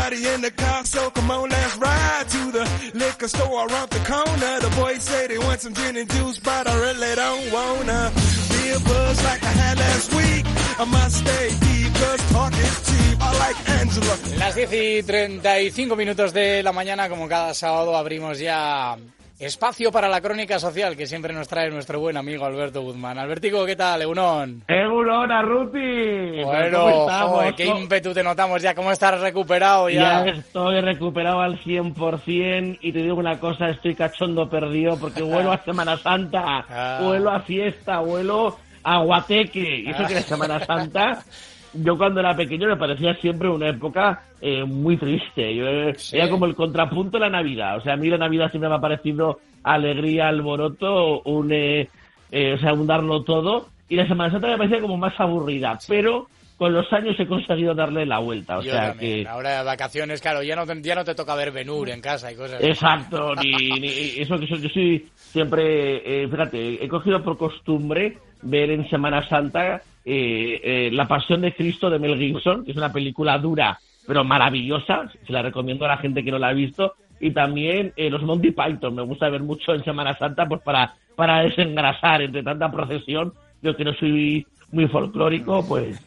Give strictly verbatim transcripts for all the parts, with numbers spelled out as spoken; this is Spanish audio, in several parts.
Everybody in the car, so come on, let's ride to the liquor store around the corner. The boys say they want some gin and juice, but I really don't wanna be a buzz like I had last week. I must stay deep, cause talk is cheap. I like Angela. Las diez y treinta y cinco minutos de la mañana, como cada sábado, abrimos ya espacio para la crónica social que siempre nos trae nuestro buen amigo Alberto Guzmán. Albertico, ¿qué tal? Egunon. Egunon, Arruti. Bueno, joder, qué ímpetu te notamos ya. ¿Cómo estás recuperado ya? Ya estoy recuperado al cien por ciento y te digo una cosa, estoy cachondo perdido porque vuelo a Semana Santa, ah. vuelo a fiesta, vuelo a Guateque. Y eso ah. que es Semana Santa... Yo cuando era pequeño me parecía siempre una época eh, muy triste. Yo, sí. Era como el contrapunto de la Navidad. O sea, a mí la Navidad siempre me ha parecido alegría, alboroto, un, eh, eh, o sea, un darlo todo. Y la Semana Santa me parecía como más aburrida. Sí. Pero con los años he conseguido darle la vuelta. O yo sea también. que Ahora de vacaciones, claro, ya no te, ya no te toca ver Ben-Hur en casa y cosas. Exacto. ni, ni eso que yo soy siempre, eh, fíjate, he cogido por costumbre ver en Semana Santa eh, eh, La Pasión de Cristo de Mel Gibson, que es una película dura pero maravillosa, se la recomiendo a la gente que no la ha visto, y también eh, los Monty Python, me gusta ver mucho en Semana Santa pues para, para desengrasar entre tanta procesión. Yo que no soy muy folclórico, pues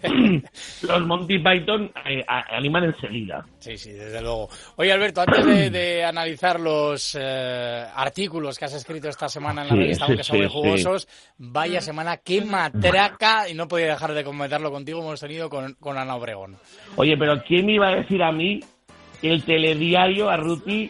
los Monty Python eh, animan enseguida. Sí, sí, desde luego. Oye, Alberto, antes de, de analizar los eh, artículos que has escrito esta semana en la sí, revista, sí, aunque son muy sí, jugosos, sí. Vaya semana, qué matraca, y no podía dejar de comentarlo contigo, hemos tenido con, con Ana Obregón. Oye, pero ¿quién me iba a decir a mí que el telediario, Arruti,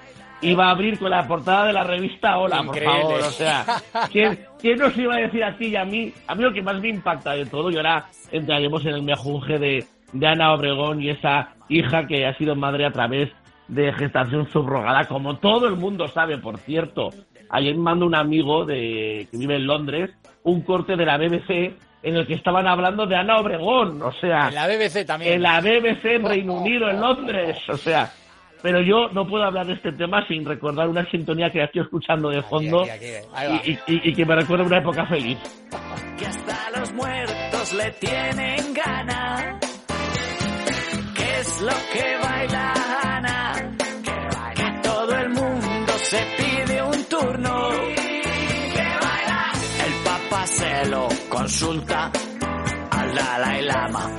iba a abrir con la portada de la revista Hola, increíble. Por favor? O sea, ¿quién, ¿quién nos iba a decir a ti y a mí? A mí lo que más me impacta de todo, y ahora entraremos en el mejunje de, de Ana Obregón y esa hija que ha sido madre a través de gestación subrogada, como todo el mundo sabe, por cierto. Ayer me mandó un amigo de que vive en Londres un corte de la B B C en el que estaban hablando de Ana Obregón, o sea... En la B B C también. En la B B C en Reino Unido, en Londres, o sea... Pero yo no puedo hablar de este tema sin recordar una sintonía que estoy escuchando de fondo aquí, aquí, aquí. Y, y, y que me recuerda una época feliz. Que hasta los muertos le tienen ganas. ¿Qué es lo que baila Ana? Que todo el mundo se pide un turno. ¿Qué baila? El Papa se lo consulta al Dalai Lama.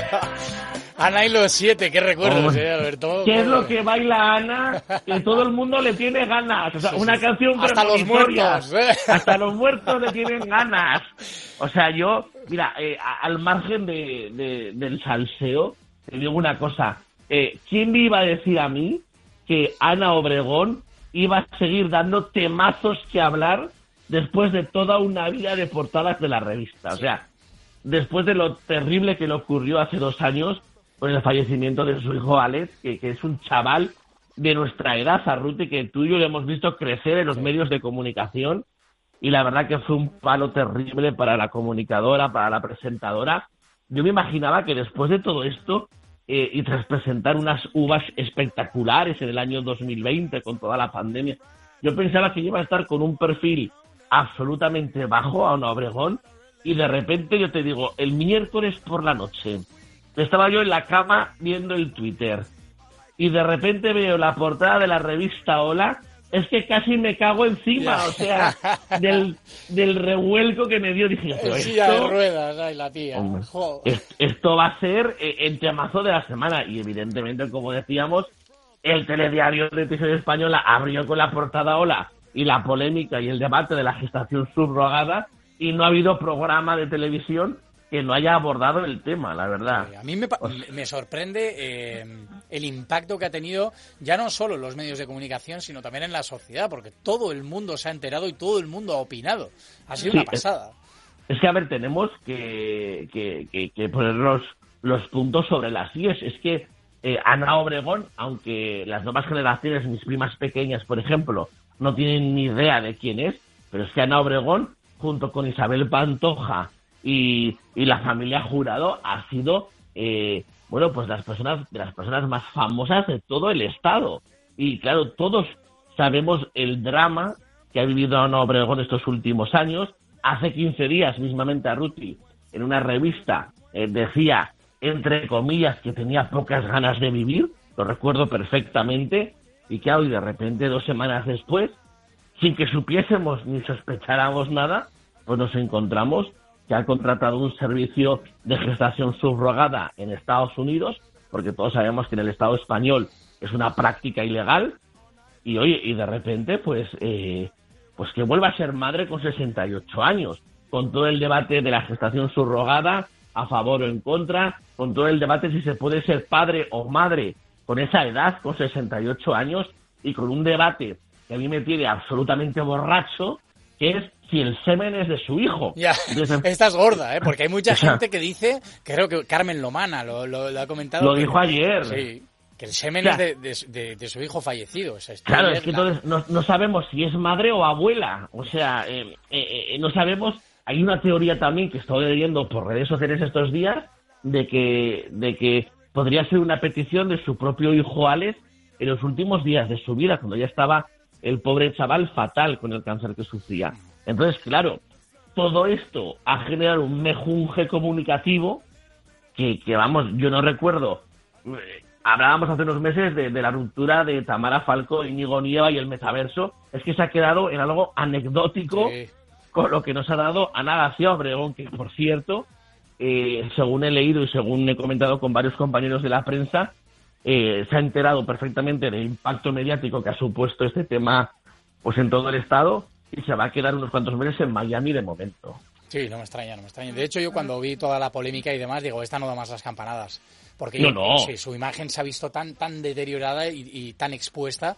Ana y los siete, qué recuerdos, eh, Alberto. ¿Qué es lo que baila Ana? Que todo el mundo le tiene ganas. O sea, sí, una sí. canción hasta los muertos, ¿eh? Hasta los muertos le tienen ganas. O sea, yo, mira, eh, al margen de, de, del salseo, te digo una cosa. Eh, ¿Quién me iba a decir a mí que Ana Obregón iba a seguir dando temazos que hablar después de toda una vida de portadas de la revista? O sea, después de lo terrible que le ocurrió hace dos años, con el fallecimiento de su hijo Alex, que, que es un chaval de nuestra edad, Arruti, que tú y yo le hemos visto crecer en los medios de comunicación, y la verdad que fue un palo terrible para la comunicadora, para la presentadora. Yo me imaginaba que después de todo esto, eh, y tras presentar unas uvas espectaculares en el año dos mil veinte, con toda la pandemia, yo pensaba que iba a estar con un perfil absolutamente bajo a Ana Obregón, y de repente yo te digo, el miércoles por la noche, estaba yo en la cama viendo el Twitter y de repente veo la portada de la revista Hola, es que casi me cago encima, o sea, del, del revuelco que me dio. Dije, pero esto, de ruedas, ay, la tía. Hombre, esto va a ser eh, el temazo de la semana, y evidentemente, como decíamos, el telediario de Televisión Española abrió con la portada Hola y la polémica y el debate de la gestación subrogada, y no ha habido programa de televisión que no haya abordado el tema, la verdad. A mí me, me sorprende eh, el impacto que ha tenido ya no solo en los medios de comunicación, sino también en la sociedad, porque todo el mundo se ha enterado y todo el mundo ha opinado. Ha sido sí, una pasada. Es, es que, a ver, tenemos que, que, que, que poner los, los puntos sobre las íes. Es que eh, Ana Obregón, aunque las nuevas generaciones, mis primas pequeñas, por ejemplo, no tienen ni idea de quién es, pero es que Ana Obregón, junto con Isabel Pantoja, Y, y la familia Jurado, ha sido eh, bueno pues las personas de las personas más famosas de todo el estado. Y claro, todos sabemos el drama que ha vivido Ana Obregón estos últimos años. Hace quince días mismamente, Arruti, en una revista eh, decía, entre comillas, que tenía pocas ganas de vivir, lo recuerdo perfectamente, y que hoy de repente, dos semanas después, sin que supiésemos ni sospecháramos nada, pues nos encontramos que ha contratado un servicio de gestación subrogada en Estados Unidos, porque todos sabemos que en el Estado español es una práctica ilegal, y oye, y de repente, pues, eh, pues que vuelva a ser madre con sesenta y ocho años, con todo el debate de la gestación subrogada, a favor o en contra, con todo el debate si se puede ser padre o madre con esa edad, con sesenta y ocho años, y con un debate que a mí me tiene absolutamente borracho, que es si el semen es de su hijo. Ya, Entonces, esta es gorda, ¿eh? Porque hay mucha gente que dice, creo que Carmen Lomana lo, lo, lo ha comentado. Lo que, dijo ayer. Sí, que el semen, o sea, es de, de, de su hijo fallecido. O sea, claro, es que la... entonces no, no sabemos si es madre o abuela. O sea, eh, eh, eh, no sabemos. Hay una teoría también que estoy leyendo por redes sociales estos días de que, de que podría ser una petición de su propio hijo Alex en los últimos días de su vida, cuando ya estaba el pobre chaval fatal con el cáncer que sufría. Entonces, claro, todo esto ha generado un mejunje comunicativo que, que vamos, yo no recuerdo. Eh, hablábamos hace unos meses de, de la ruptura de Tamara Falcó, Íñigo Nieva y el metaverso. Es que se ha quedado en algo anecdótico, sí, con lo que nos ha dado Ana García Obregón, que, por cierto, eh, según he leído y según he comentado con varios compañeros de la prensa, eh, se ha enterado perfectamente del impacto mediático que ha supuesto este tema, pues, en todo el estado, y se va a quedar unos cuantos meses en Miami de momento. Sí, no me extraña, no me extraña. De hecho, yo cuando vi toda la polémica y demás, digo, esta no da más las campanadas. Porque no, yo, no. Sí, su imagen se ha visto tan tan deteriorada y, y tan expuesta.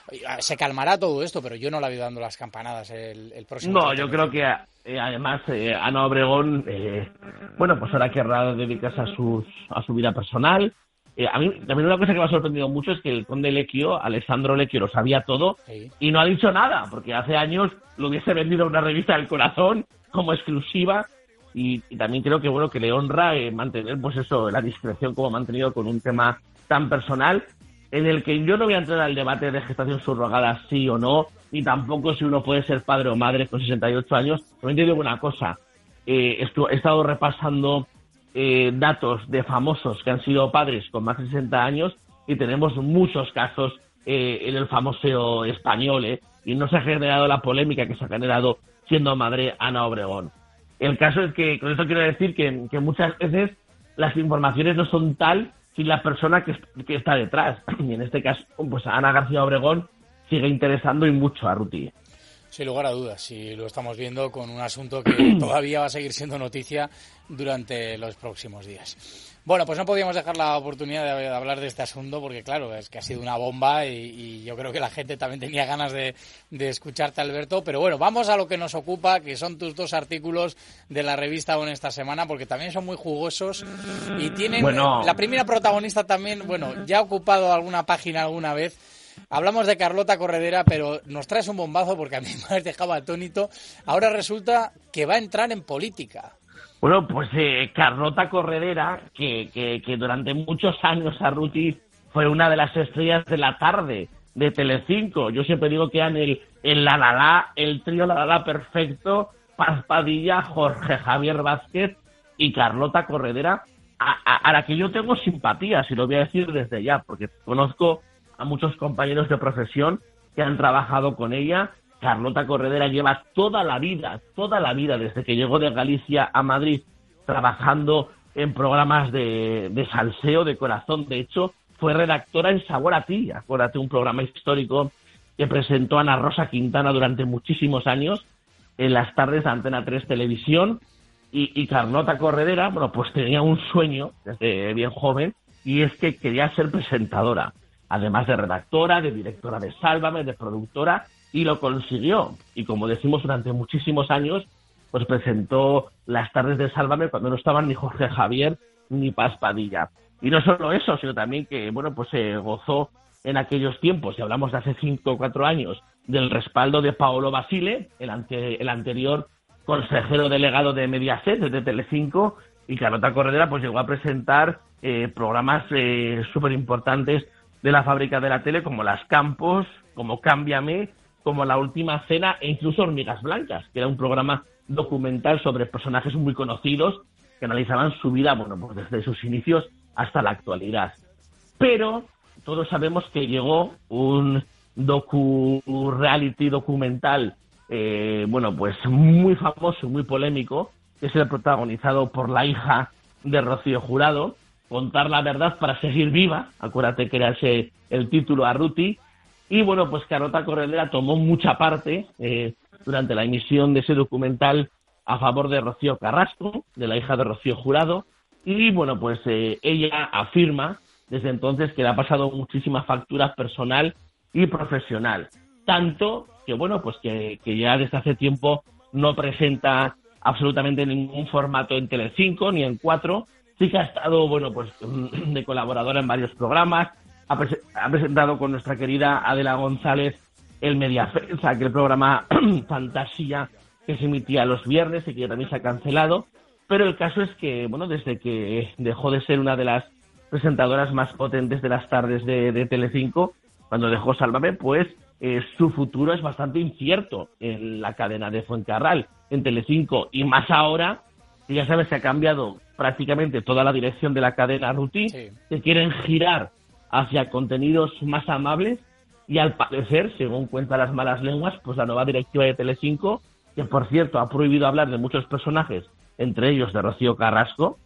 Se calmará todo esto, pero yo no la veo dando las campanadas el, el próximo. No, yo creo que eh, además eh, Ana Obregón, eh, bueno, pues ahora querrá dedicarse a, sus, a su vida personal. Eh, a mí también una cosa que me ha sorprendido mucho es que el conde Lecchio, Alessandro Lecchio, lo sabía todo, sí, y no ha dicho nada, porque hace años lo hubiese vendido a una revista del Corazón como exclusiva. Y, y también creo que bueno que le honra eh, mantener, pues eso, la discreción como ha mantenido con un tema tan personal, en el que yo no voy a entrar al debate de gestación subrogada sí o no, ni tampoco si uno puede ser padre o madre con sesenta y ocho años. Pero te digo una cosa, eh, estu- he estado repasando eh, datos de famosos que han sido padres con más de sesenta años, y tenemos muchos casos eh, en el famoso español, eh, y no se ha generado la polémica que se ha generado siendo madre Ana Obregón. El caso es que, con esto quiero decir que, que muchas veces las informaciones no son tal sin la persona que, que está detrás. Y en este caso, pues a Ana García Obregón sigue interesando y mucho a Ruti. Sin lugar a dudas, y lo estamos viendo con un asunto que todavía va a seguir siendo noticia durante los próximos días. Bueno, pues no podíamos dejar la oportunidad de, de hablar de este asunto porque, claro, es que ha sido una bomba y, y yo creo que la gente también tenía ganas de, de escucharte, Alberto. Pero bueno, vamos a lo que nos ocupa, que son tus dos artículos de la revista ON esta semana, porque también son muy jugosos y tienen... Bueno. La primera protagonista también, bueno, ya ha ocupado alguna página alguna vez. Hablamos de Carlota Corredera, pero nos traes un bombazo porque a mí me has dejado atónito. Ahora resulta que va a entrar en política. Bueno, pues eh, Carlota Corredera, que, que, que durante muchos años a Ruti fue una de las estrellas de la tarde de Telecinco. Yo siempre digo que eran el, el la la la, el trío la la la perfecto, Paz Padilla, Jorge Javier Vázquez y Carlota Corredera, a, a, a la que yo tengo simpatías, y lo voy a decir desde ya, porque conozco a muchos compañeros de profesión que han trabajado con ella. Carlota Corredera lleva toda la vida, toda la vida, desde que llegó de Galicia a Madrid, trabajando en programas de, de salseo, de corazón. De hecho, fue redactora en Sabor a Ti, acuérdate, un programa histórico que presentó Ana Rosa Quintana durante muchísimos años en las tardes de Antena tres Televisión. Y, y Carlota Corredera, bueno, pues tenía un sueño desde bien joven, y es que quería ser presentadora, además de redactora, de directora de Sálvame, de productora, y lo consiguió. Y como decimos, durante muchísimos años, pues presentó las tardes de Sálvame cuando no estaban ni Jorge Javier ni Paz Padilla. Y no solo eso, sino también que, bueno, pues se eh, gozó en aquellos tiempos, y hablamos de hace cinco o cuatro años, del respaldo de Paolo Basile, el, ante, el anterior consejero delegado de Mediaset, de Telecinco, y Carlota Corredera pues llegó a presentar eh, programas eh, súper importantes de la fábrica de la tele, como Las Campos, como Cámbiame, como La Última Cena, e incluso Hormigas Blancas, que era un programa documental sobre personajes muy conocidos que analizaban su vida, bueno, pues desde sus inicios hasta la actualidad. Pero todos sabemos que llegó un docu-reality documental, eh, bueno, pues muy famoso, muy polémico, que es el protagonizado por la hija de Rocío Jurado, Contar la verdad para seguir viva, acuérdate que era ese el título a Ruti, y bueno, pues Carlota Corredera tomó mucha parte eh, durante la emisión de ese documental a favor de Rocío Carrasco, de la hija de Rocío Jurado, y bueno, pues eh, ella afirma desde entonces que le ha pasado muchísima factura personal y profesional, tanto que bueno, pues que, que ya desde hace tiempo no presenta absolutamente ningún formato en Telecinco ni en Cuatro. Sí que ha estado, bueno, pues de colaboradora en varios programas, ha, pres- ha presentado con nuestra querida Adela González el Mediafensa, aquel programa fantasía que se emitía los viernes y que también se ha cancelado, pero el caso es que, bueno, desde que dejó de ser una de las presentadoras más potentes de las tardes de, de Telecinco, cuando dejó Sálvame, pues eh, su futuro es bastante incierto en la cadena de Fuencarral, en Telecinco, y más ahora, que ya sabes, se ha cambiado prácticamente toda la dirección de la cadena Ruti, sí. que quieren girar hacia contenidos más amables, y al parecer, según cuentan las malas lenguas, pues la nueva directiva de Telecinco, que por cierto ha prohibido hablar de muchos personajes, entre ellos de Rocío Carrasco,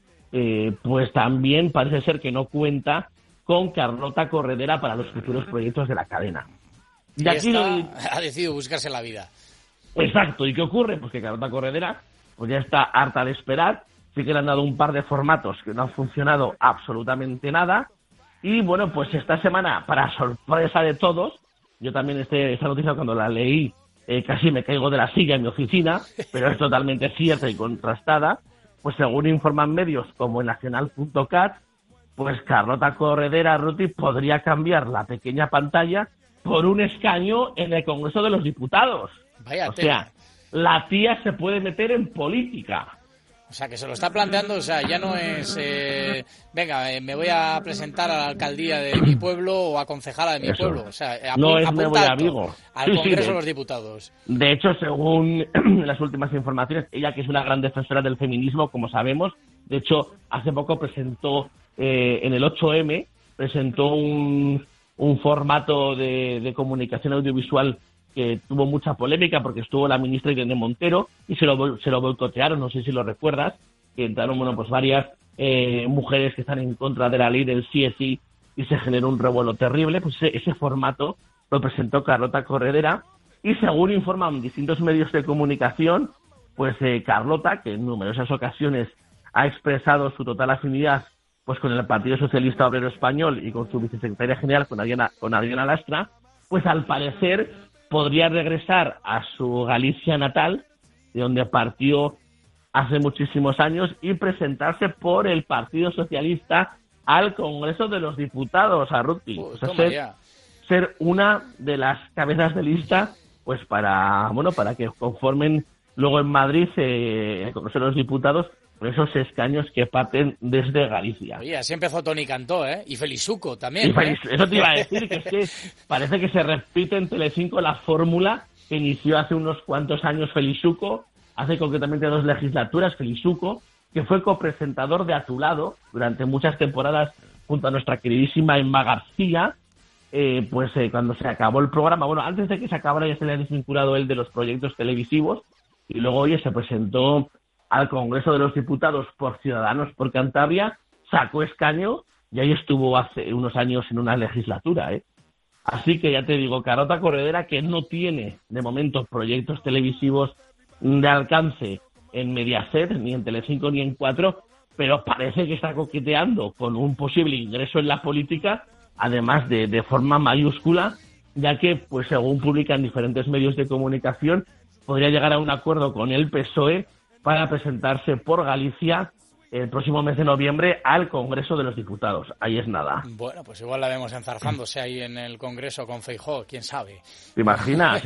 eh, pues también parece ser que no cuenta con Carlota Corredera para los futuros proyectos de la cadena. Y aquí esta ha decidido buscarse la vida. Exacto. ¿Y qué ocurre? Pues que Carlota Corredera pues ya está harta de esperar. Sí que le han dado un par de formatos que no han funcionado absolutamente nada. Y bueno, pues esta semana, para sorpresa de todos, yo también este, esta noticia cuando la leí eh, casi me caigo de la silla en mi oficina, pero es totalmente cierta y contrastada. Pues según informan medios como el nacional punto cat, pues Carlota Corredera Ruti podría cambiar la pequeña pantalla por un escaño en el Congreso de los Diputados. Vaya o sea, la tía se puede meter en política. O sea, que se lo está planteando, o sea, ya no es, eh, venga, eh, me voy a presentar a la alcaldía de mi pueblo o a concejala de mi Eso. pueblo. O sea, apu- no es me voy a alto Vigo. al Sí, Congreso sí, de los Diputados. De hecho, según las últimas informaciones, ella que es una gran defensora del feminismo, como sabemos, de hecho, hace poco presentó, eh, en el ocho eme, presentó un, un formato de, de comunicación audiovisual que tuvo mucha polémica porque estuvo la ministra Irene Montero y se lo, se lo boicotearon, no sé si lo recuerdas, que entraron, bueno, pues varias eh, mujeres que están en contra de la ley del sí es sí y se generó un revuelo terrible. Pues ese, ese formato lo presentó Carlota Corredera y según informan distintos medios de comunicación, pues eh, Carlota, que en numerosas ocasiones ha expresado su total afinidad pues con el Partido Socialista Obrero Español y con su vicesecretaria general, con Adriana, con Adriana Lastra, pues al parecer podría regresar a su Galicia natal, de donde partió hace muchísimos años, y presentarse por el Partido Socialista al Congreso de los Diputados, a Ruti. Pues o sea, ser, ser una de las cabezas de lista, pues para, bueno, para que conformen luego en Madrid eh, el Congreso de los Diputados por esos escaños que parten desde Galicia. Oye, así empezó Toni Cantó, ¿eh? Y Felizuco también. Y Feliz, ¿eh? Eso te iba a decir, que es que parece que se repite en Telecinco la fórmula que inició hace unos cuantos años Felizuco, hace concretamente dos legislaturas, Felizuco, que fue copresentador de A tu lado durante muchas temporadas junto a nuestra queridísima Emma García. Eh, pues eh, cuando se acabó el programa, bueno, antes de que se acabara ya se le ha desvinculado él de los proyectos televisivos y luego, oye, se presentó al Congreso de los Diputados por Ciudadanos por Cantabria, sacó escaño y ahí estuvo hace unos años en una legislatura, ¿eh? Así que ya te digo, Carlota Corredera, que no tiene de momento proyectos televisivos de alcance en Mediaset, ni en Telecinco, ni en Cuatro, pero parece que está coqueteando con un posible ingreso en la política, además de, de forma mayúscula, ya que, pues según publican diferentes medios de comunicación, podría llegar a un acuerdo con el P S O E para presentarse por Galicia el próximo mes de noviembre al Congreso de los Diputados. Ahí es nada. Bueno, pues igual la vemos enzarzándose ahí en el Congreso con Feijóo, quién sabe. ¿Te imaginas?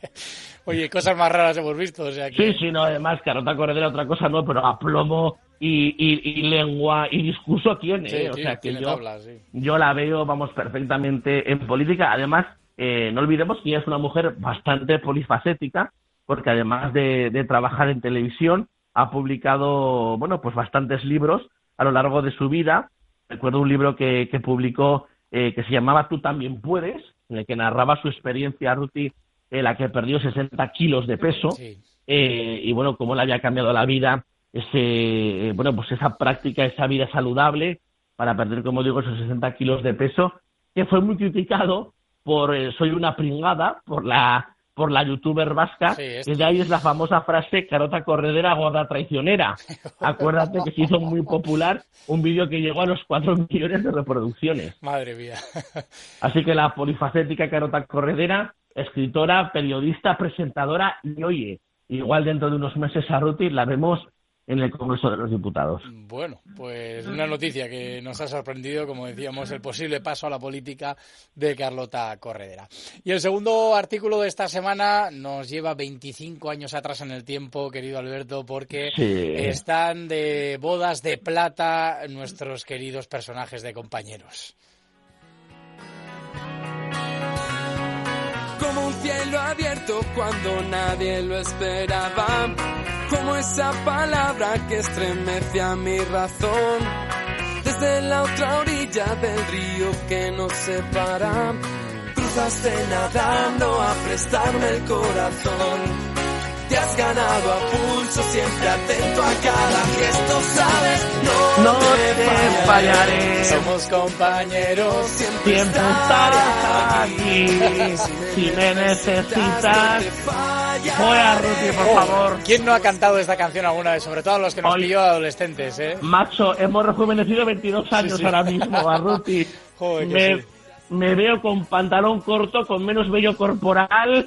Oye, cosas más raras hemos visto, o sea que... Sí, sí, no, además, Carlota Corredera otra cosa no, pero aplomo y, y, y lengua y discurso tiene, sí, ¿eh? O sí, sea que yo, tablas, sí. yo la veo, vamos, perfectamente en política. Además, eh, no olvidemos que ella es una mujer bastante polifacética, porque además de, de trabajar en televisión, ha publicado, bueno, pues bastantes libros a lo largo de su vida. Recuerdo un libro que, que publicó eh, que se llamaba Tú también puedes, en el que narraba su experiencia, Ruti, en la que perdió sesenta kilos de peso, Sí. eh, y bueno, cómo le había cambiado la vida, ese, bueno, pues esa práctica, esa vida saludable, para perder, como digo, esos sesenta kilos de peso, que fue muy criticado por eh, Soy una pringada, por la por la youtuber vasca, Sí, que de ahí es la famosa frase carota corredera, gorda traicionera. Acuérdate que se hizo muy popular un vídeo que llegó a los cuatro millones de reproducciones. Madre mía. Así que la polifacética carota corredera, escritora, periodista, presentadora, y oye, igual dentro de unos meses a Ruti la vemos en el Congreso de los Diputados. Bueno, pues una noticia que nos ha sorprendido, como decíamos, el posible paso a la política de Carlota Corredera. Y el segundo artículo de esta semana nos lleva veinticinco años atrás en el tiempo, querido Alberto, porque Sí. están de bodas de plata nuestros queridos personajes de Compañeros. Como un cielo abierto cuando nadie lo esperaba, como esa palabra que estremece a mi razón, desde la otra orilla del río que nos separa, cruzaste nadando a prestarme el corazón. Te has ganado a pulso, siempre atento a cada gesto, sabes, no, No te te fallaré. fallaré. Somos compañeros. Siempre Siempre estaré aquí. Si me necesitas, fuera, Ruti, por Oh, favor. ¿quién no ha cantado esta canción alguna vez? Sobre todo los que nos Oye. pilló adolescentes, ¿eh? Macho, hemos rejuvenecido veintidós años sí. ahora mismo, Barruti. Joder, que me, sí. me veo con pantalón corto, con menos vello corporal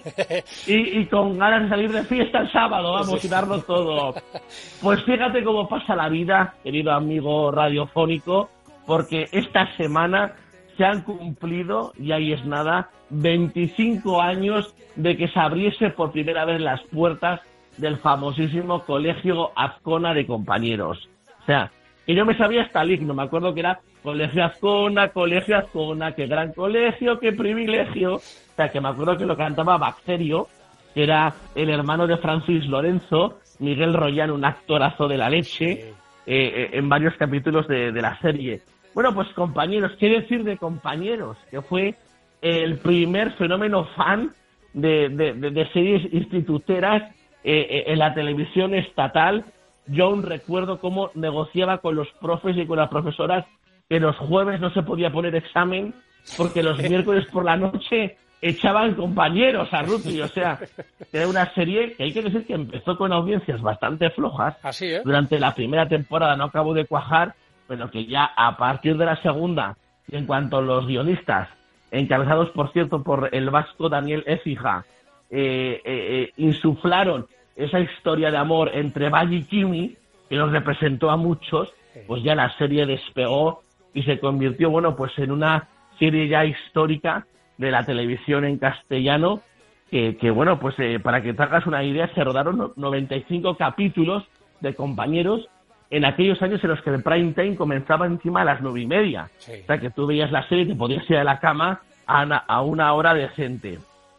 y, y con ganas de salir de fiesta el sábado, vamos, Sí. y darlo todo. Pues fíjate cómo pasa la vida, querido amigo radiofónico, porque esta semana se han cumplido, y ahí es nada, veinticinco años de que se abriese por primera vez las puertas del famosísimo Colegio Azcona de Compañeros. O sea, que yo me sabía hasta el himno, me acuerdo que era Colegio Azcona, Colegio Azcona, qué gran colegio, qué privilegio. O sea, que me acuerdo que lo cantaba Bacterio, que era el hermano de Francis Lorenzo, Miguel Rollán, un actorazo de la leche, eh, eh, en varios capítulos de, de la serie. Bueno, pues Compañeros, ¿qué decir de Compañeros? Que fue el primer fenómeno fan de, de, de, de series instituteras eh, eh, en la televisión estatal. Yo aún recuerdo cómo negociaba con los profes y con las profesoras que los jueves no se podía poner examen porque los miércoles por la noche echaban Compañeros a Ruti. O sea, era una serie que hay que decir que empezó con audiencias bastante flojas. Así, ¿eh? Durante la primera temporada no acabó de cuajar, pero que ya a partir de la segunda, y en cuanto a los guionistas, encabezados por cierto por el vasco Daniel Écija, eh, eh, eh, insuflaron esa historia de amor entre Valle y Kimi, que nos representó a muchos, pues ya la serie despegó y se convirtió, bueno, pues en una serie ya histórica de la televisión en castellano, que, que bueno, pues eh, para que te hagas una idea, se rodaron noventa y cinco capítulos de Compañeros en aquellos años en los que el prime time comenzaba encima a las nueve y media. Sí. O sea, que tú veías la serie y te podías ir a la cama a una, a una hora decente.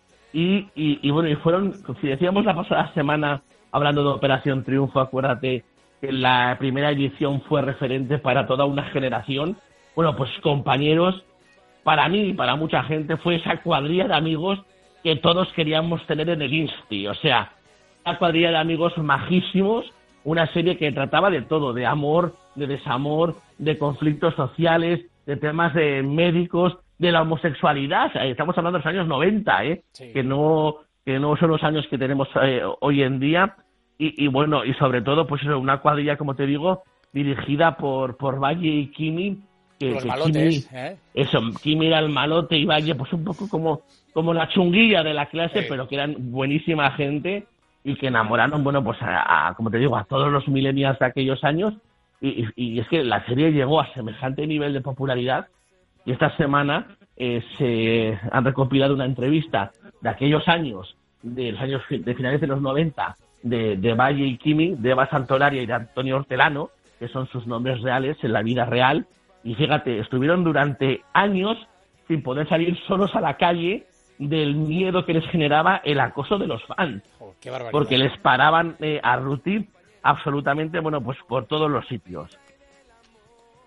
Y, y, y bueno, y fueron, si decíamos la pasada semana, hablando de Operación Triunfo, acuérdate que la primera edición fue referente para toda una generación. Bueno, pues Compañeros, para mí y para mucha gente, fue esa cuadrilla de amigos que todos queríamos tener en el Insti. O sea, una cuadrilla de amigos majísimos, una serie que trataba de todo, de amor, de desamor, de conflictos sociales, de temas de médicos, de la homosexualidad. Estamos hablando de los años noventa, ¿eh? Sí. que no que no son los años que tenemos eh, hoy en día. Y, y bueno, y sobre todo, pues eso, una cuadrilla, como te digo, dirigida por, por Valle y Kimi. Que, Los que malotes, Kimi, ¿eh? Eso, Kimi era el malote y Valle, pues un poco como, como la chunguilla de la clase, Sí. pero que eran buenísima gente y que enamoraron, bueno, pues a, a, como te digo, a todos los millennials de aquellos años. Y, y, y es que la serie llegó a semejante nivel de popularidad. Y esta semana eh, se han recopilado una entrevista de aquellos años, de los años de finales de los noventa, de, de Valle y Kimi, de Eva Santolaria y de Antonio Hortelano, que son sus nombres reales en la vida real. Y fíjate, estuvieron durante años sin poder salir solos a la calle del miedo que les generaba el acoso de los fans. Oh, qué barbaridad. Porque les paraban eh, a Ruti absolutamente, bueno, pues por todos los sitios.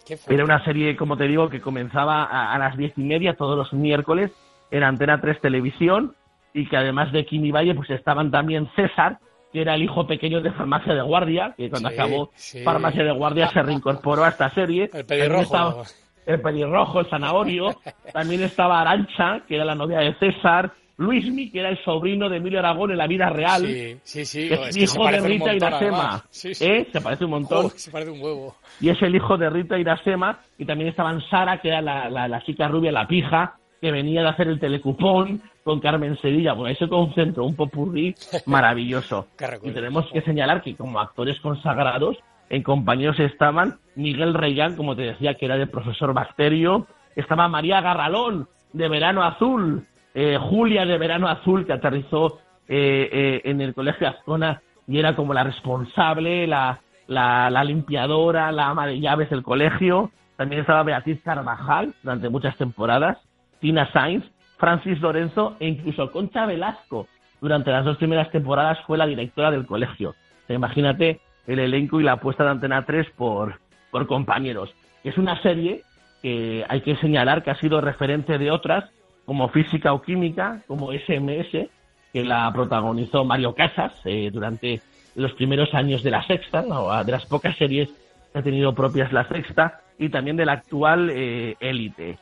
Era una serie, como te digo, que comenzaba a, a las diez y media todos los miércoles en Antena tres Televisión, y que además de Kim y Valle, pues estaban también César, que era el hijo pequeño de Farmacia de Guardia, que cuando sí, acabó sí. Farmacia de Guardia se reincorporó a esta serie. El pelirrojo. Estaba, el pelirrojo, el zanahorio. También estaba Arantxa, que era la novia de César. Luismi, que era el sobrino de Emilio Aragón en la vida real. Sí, sí, sí. Que es, es hijo de Rita Irasema. Sí, sí. ¿Eh? Se parece un montón. Oh, se parece un huevo. Y es el hijo de Rita Irasema. Y también estaban Sara, que era la, la, la chica rubia, la pija, que venía de hacer el telecupón con Carmen Sevilla. Bueno, ahí se concentró un popurrí maravilloso. Y tenemos que señalar que como actores consagrados, en compañeros estaban Miguel Reyán, como te decía, que era de Profesor Bacterio. Estaba María Garralón, de Verano Azul. Eh, Julia, de Verano Azul, que aterrizó eh, eh, en el Colegio Azcona y era como la responsable, la, la, la limpiadora, la ama de llaves del colegio. También estaba Beatriz Carvajal durante muchas temporadas, Tina Sainz, Francis Lorenzo e incluso Concha Velasco. Durante las dos primeras temporadas fue la directora del colegio. O sea, imagínate el elenco y la apuesta de Antena tres por, por compañeros. Es una serie que hay que señalar que ha sido referente de otras, como Física o Química, como ese eme ese, que la protagonizó Mario Casas eh, durante los primeros años de La Sexta, ¿no? De las pocas series que ha tenido propias La Sexta, y también de la actual eh, Élite.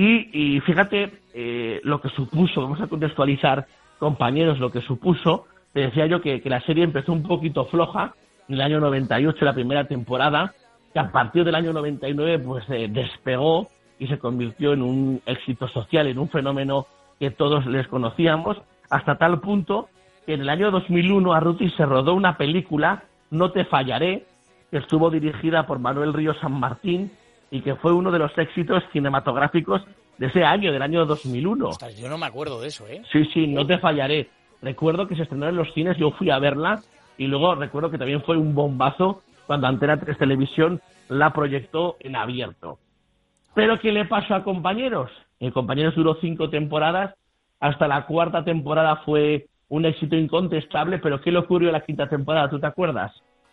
Y, y fíjate eh, lo que supuso, vamos a contextualizar, compañeros, lo que supuso. Te decía yo que, que la serie empezó un poquito floja en el año noventa y ocho, la primera temporada, que a partir del año noventa y nueve pues eh, despegó y se convirtió en un éxito social, en un fenómeno que todos les conocíamos, hasta tal punto que en el año dos mil uno a Ruti se rodó una película, No te fallaré, que estuvo dirigida por Manuel Río San Martín y que fue uno de los éxitos cinematográficos de ese año, del año dos mil uno. Ostras, yo no me acuerdo de eso, ¿eh? Sí, sí, No te fallaré. Recuerdo que se estrenó en los cines, yo fui a verla, y luego recuerdo que también fue un bombazo cuando Antena tres Televisión la proyectó en abierto. ¿Pero qué le pasó a Compañeros? El Compañeros duró cinco temporadas, hasta la cuarta temporada fue un éxito incontestable, pero ¿qué le ocurrió en la quinta temporada? ¿Tú te acuerdas?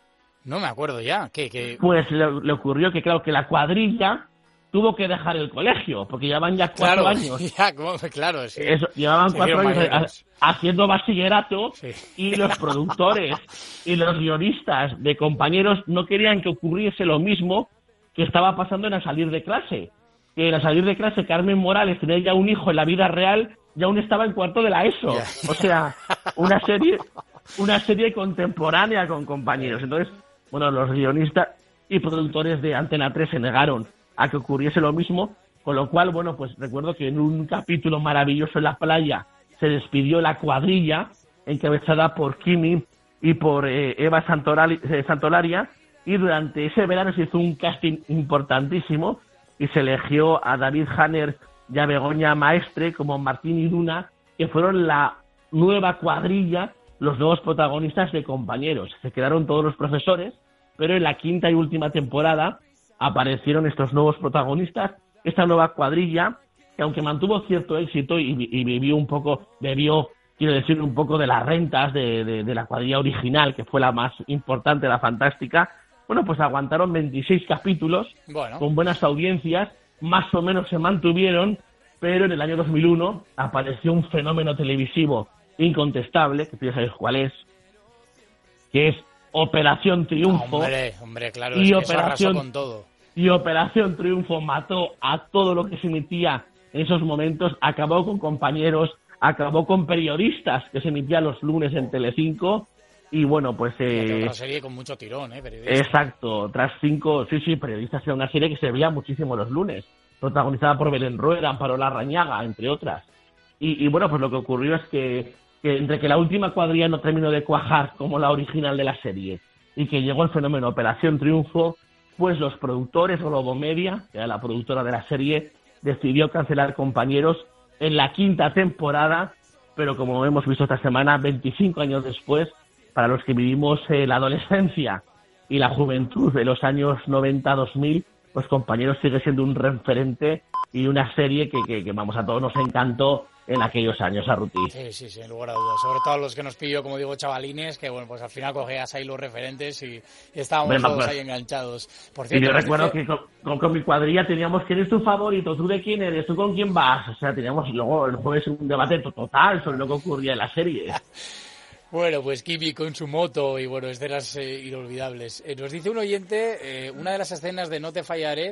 No me acuerdo ya. ¿Qué, qué? Pues le, le ocurrió que, claro, que la cuadrilla tuvo que dejar el colegio, porque llevaban ya cuatro claro, años. Ya, como, claro, sí. Eso, llevaban Se cuatro años a, haciendo bachillerato, sí. Y los productores y los guionistas de Compañeros no querían que ocurriese lo mismo que estaba pasando en A salir de clase. Que en A salir de clase Carmen Morales tenía ya un hijo en la vida real y aún estaba en cuarto de la ESO. Yeah. O sea, una serie una serie contemporánea con Compañeros. Entonces, bueno, los guionistas y productores de Antena tres se negaron a que ocurriese lo mismo, con lo cual, bueno, pues recuerdo que en un capítulo maravilloso en la playa se despidió la cuadrilla, encabezada por Kimi y por eh, Eva Santolari, eh, Santolaria, y durante ese verano se hizo un casting importantísimo y se eligió a David Hanner y a Begoña Maestre como Martín y Duna, que fueron la nueva cuadrilla, los nuevos protagonistas de Compañeros. Se quedaron todos los profesores, pero en la quinta y última temporada aparecieron estos nuevos protagonistas, esta nueva cuadrilla, que aunque mantuvo cierto éxito y, y vivió un poco, bebió, quiero decir, un poco de las rentas de, de, de la cuadrilla original, que fue la más importante, la fantástica, bueno, pues aguantaron veintiséis capítulos, bueno, con buenas audiencias, más o menos se mantuvieron, pero en el año dos mil uno apareció un fenómeno televisivo incontestable, que tú ya sabes cuál es, que es Operación Triunfo. Hombre, hombre, claro, y es, Operación, eso arrasó con todo. Y Operación Triunfo mató a todo lo que se emitía en esos momentos, acabó con Compañeros, acabó con Periodistas, que se emitía los lunes en Telecinco. Y bueno, pues... Eh, otra serie con mucho tirón, ¿eh? Periodistas. Exacto, tras cinco... Sí, sí, Periodistas era una serie que se veía muchísimo los lunes, protagonizada por Belén Rueda, Amparo Larrañaga, entre otras. Y, y bueno, pues lo que ocurrió es que, que entre que la última cuadrilla no terminó de cuajar como la original de la serie y que llegó el fenómeno Operación Triunfo, pues los productores, Globo Media, que era la productora de la serie, decidió cancelar Compañeros en la quinta temporada, pero como hemos visto esta semana, veinticinco años después, para los que vivimos eh, la adolescencia y la juventud de los años noventa a dos mil, pues Compañeros sigue siendo un referente y una serie que, que, que vamos, a todos nos encantó en aquellos años, a Ruti. Sí, sí, sin lugar a dudas. Sobre todo a los que nos pilló, como digo, chavalines, que bueno, pues al final cogías ahí los referentes y estábamos bueno, todos pues, ahí enganchados. Por cierto, y yo recuerdo dice... que con, con, con mi cuadrilla teníamos quién es tu favorito, tú de quién eres, tú con quién vas. O sea, teníamos luego el jueves un debate total sobre lo que ocurría en la serie. Bueno, pues Kimi con su moto y bueno, escenas eh, inolvidables. Eh, nos dice un oyente, eh, una de las escenas de No te fallaré,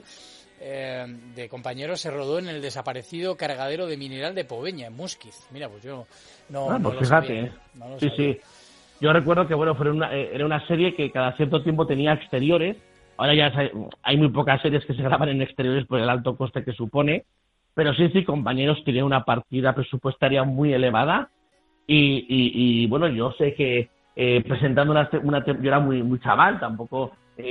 Eh, de Compañeros se rodó en el desaparecido cargadero de mineral de Poveña, en Musquiz. Mira, pues yo no, ah, no pues lo fíjate, sabía. No lo sí, sabía. sí. Yo recuerdo que bueno, fue una, era una serie que cada cierto tiempo tenía exteriores. Ahora ya hay muy pocas series que se graban en exteriores por el alto coste que supone. Pero sí, sí, Compañeros tenía una partida presupuestaria muy elevada. Y, y, y bueno, yo sé que eh, presentando una, una... Yo era muy, muy chaval, tampoco...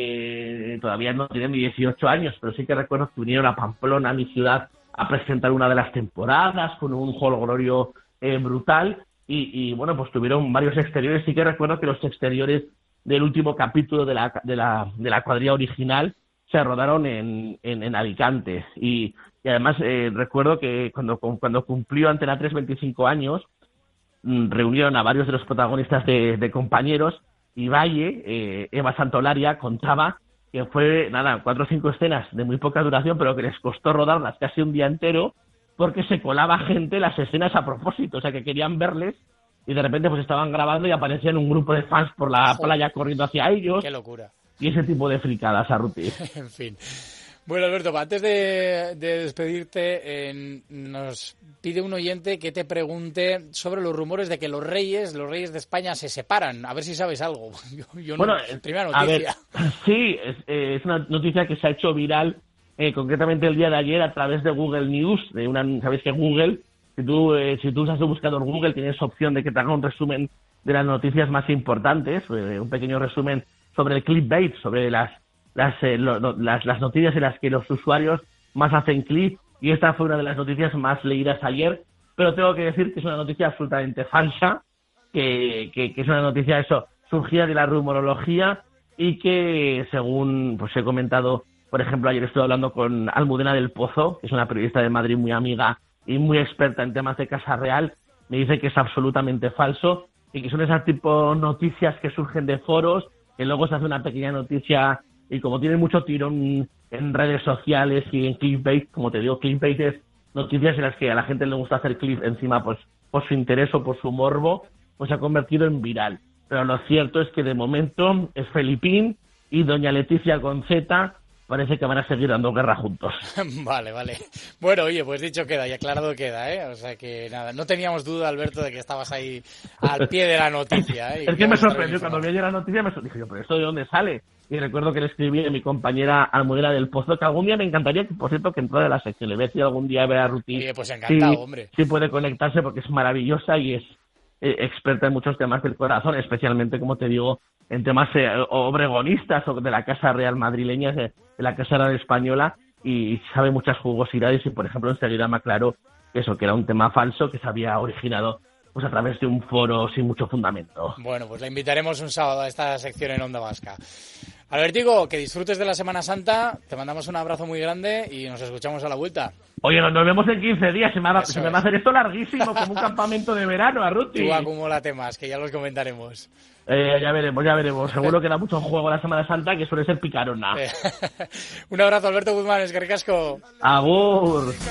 Eh, todavía no tenía ni dieciocho años, pero sí que recuerdo que vinieron a Pamplona, a mi ciudad, a presentar una de las temporadas con un jolgorio eh, brutal y, y bueno, pues tuvieron varios exteriores. Sí que recuerdo que los exteriores del último capítulo de la, de la, de la cuadrilla original se rodaron en, en, en Alicante y, y además eh, recuerdo que cuando, cuando cumplió Antena tres veinticinco años mmm, reunieron a varios de los protagonistas de, de Compañeros. Y Valle, eh, Eva Santolaria, contaba que fue, nada, cuatro o cinco escenas de muy poca duración, pero que les costó rodarlas casi un día entero, porque se colaba gente las escenas a propósito, o sea, que querían verles, y de repente pues estaban grabando y aparecían un grupo de fans por la Joder. playa corriendo hacia ellos. ¡Qué locura! Y ese tipo de fricadas, a Ruti. En fin. Bueno, Alberto, antes de, de despedirte, eh, nos pide un oyente que te pregunte sobre los rumores de que los reyes, los reyes de España se separan. A ver si sabes algo. Yo, yo bueno, no, primera noticia. A ver, sí, es, es una noticia que se ha hecho viral, eh, concretamente el día de ayer, a través de Google News. De una, sabéis que Google, si tú, eh, si tú usas el buscador Google, tienes opción de que te haga un resumen de las noticias más importantes, eh, un pequeño resumen sobre el clickbait, sobre las Las, eh, lo, lo, las las noticias en las que los usuarios más hacen clic, y esta fue una de las noticias más leídas ayer, pero tengo que decir que es una noticia absolutamente falsa, que, que, que es una noticia eso surgida de la rumorología y que según pues he comentado, por ejemplo, ayer estuve hablando con Almudena del Pozo, que es una periodista de Madrid muy amiga y muy experta en temas de Casa Real, me dice que es absolutamente falso y que son esas tipo noticias que surgen de foros, que luego se hace una pequeña noticia. Y como tiene mucho tirón en redes sociales y en clickbait, como te digo, clickbait es noticias en las que a la gente le gusta hacer clic encima pues por su interés o por su morbo, pues se ha convertido en viral. Pero lo cierto es que de momento es Felipín y doña Leticia con Z parece que van a seguir dando guerra juntos. Vale, vale. Bueno, oye, pues dicho queda y aclarado queda, ¿eh? O sea que nada, no teníamos duda, Alberto, de que estabas ahí al pie de la noticia, ¿eh? Es que me sorprendió cuando vi ayer la noticia, me dije yo, pero ¿esto de dónde sale? Y recuerdo que le escribí a mi compañera Almudena del Pozo, que algún día me encantaría, que por cierto, que entrara de la sección. Le voy a decir algún día a ver a Ruti. Oye, pues encantado, sí, hombre. Sí puede conectarse porque es maravillosa y es eh, experta en muchos temas del corazón, especialmente, como te digo, en temas eh, obregonistas o de la Casa Real madrileña, de, de la Casa Real española, y sabe muchas jugosidades y, por ejemplo, enseguida me aclaró eso, que era un tema falso que se había originado pues a través de un foro sin mucho fundamento. Bueno, pues la invitaremos un sábado a esta sección en Onda Vasca. Albertico, que disfrutes de la Semana Santa, te mandamos un abrazo muy grande y nos escuchamos a la vuelta. Oye, nos vemos en quince días, se me va, se me va a hacer esto larguísimo, como un campamento de verano, Arruti. Tú acumúlate más, que ya los comentaremos. Eh, ya veremos, ya veremos. Seguro que da mucho juego la Semana Santa, que suele ser picarona. Un abrazo, Alberto Guzmán, es que ricasco. Agur.